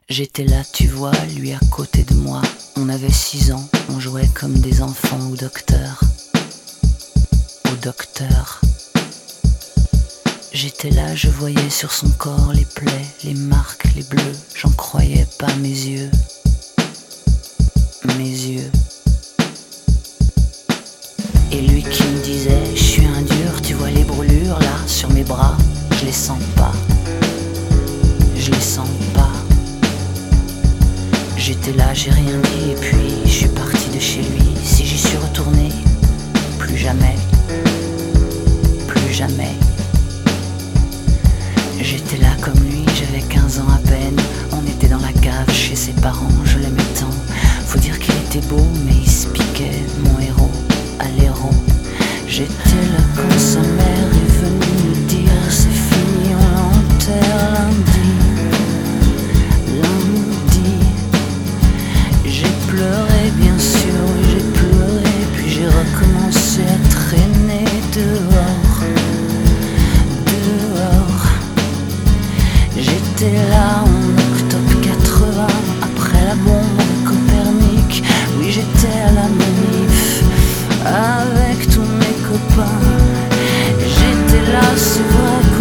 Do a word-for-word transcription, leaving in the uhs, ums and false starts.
J'étais là, tu vois, lui à côté de moi. On avait six ans, on jouait comme des enfants au docteur. Au docteur. J'étais là, je voyais sur son corps les plaies, les marques, les bleus. J'en croyais pas mes yeux. Mes yeux. Et lui qui me disait, je suis un dur, tu vois les brûlures là, sur mes bras. Je les sens pas. Je les sens pas. J'étais là, j'ai rien dit et puis je suis parti de chez lui. Si j'y suis retourné, plus jamais, plus jamais. J'étais là comme lui, j'avais quinze ans à peine. On était dans la cave chez ses parents, je l'aimais tant. Faut dire qu'il était beau, mais il se piquait, mon héros, à l'héros. J'étais là quand sa mère est venue me dire c'est fini, on l'enterre lundi. Lundi. J'ai pleuré bien sûr, oui j'ai pleuré. Puis j'ai recommencé à traîner dehors. Dehors. J'étais là en octobre quatre-vingts, après la bombe de Copernic. Oui j'étais à la manif avec tous mes copains. J'étais là, c'est vrai.